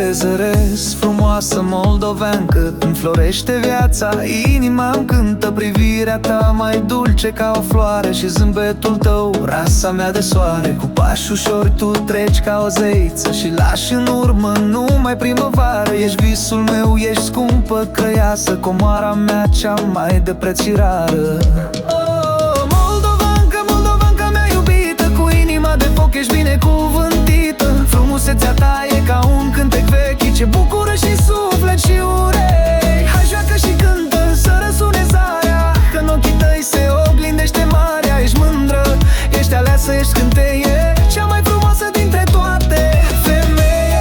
zăresc, frumoasă moldoveancă, înflorește viața, inima-mi cântă privirea ta mai dulce ca o floare și zâmbetul tău, rasa mea de soare. Cu pași ușori tu treci ca o zeiță și lași în urmă numai primăvară. Ești visul meu, ești scumpă crăiasă, comoara mea cea mai de preț și rară. Moldovanca mea iubită, cu inima de foc ești binecuvântită. Frumusețea ta e ca un cântec vechi ce bucură și suflet și urechi. Hai, joacă și cântă să răsune zarea, că în ochii tăi se oglindește marea. Ești mândră, ești aleasă, ești scânteie, cea mai frumoasă dintre toate femeie.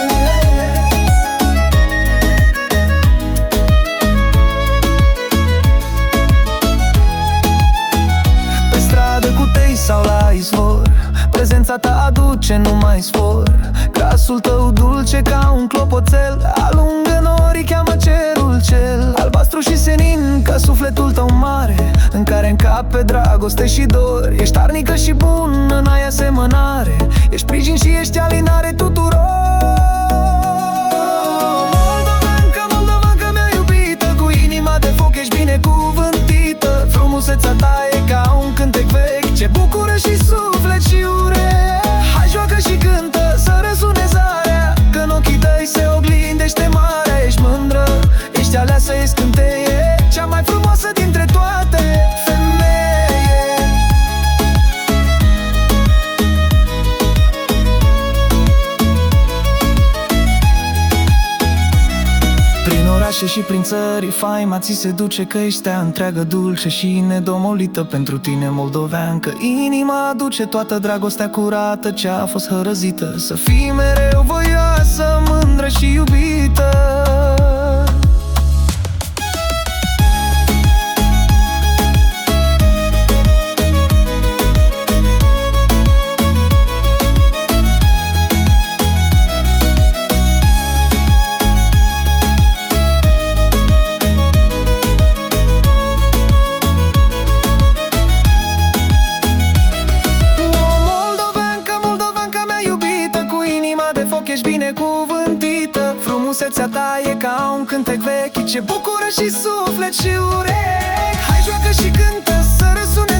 Pe stradă cu tei sau la izvor, prezența ta aduce numai spor. Glasul tău dulce ca un clopoțel, alungă norii, cheamă cerul cel albastru și senin ca sufletul tău mare, în care încape dragoste și dor. Ești tarnică și bună, n-ai asemănare, ești sprijin și ești alinare tuturor. Moldovanca mea iubită, cu inima de foc ești binecuvântită. Frumusețea ta e ca un cântec vechi ce bucură și suflet și urechi. Hai, joacă și cântă să răsune zarea, că în ochii tăi se oglindește marea. Ești mândră, ești aleasă, ești scânteie, cea mai frumoasă dintre toate femeie. Prin orașe și prin țări faima ți se duce, că ești ea întreagă, dulce și nedomolită. Pentru tine, moldoveancă, inima aduce toată dragostea curată ce a fost hărăzită. Să fii mereu voioasă, mândră și iubită. Ești binecuvântită, frumusețea ta e ca un cântec vechi ce bucură și suflet și urechi. Hai, joacă și cântă să răsune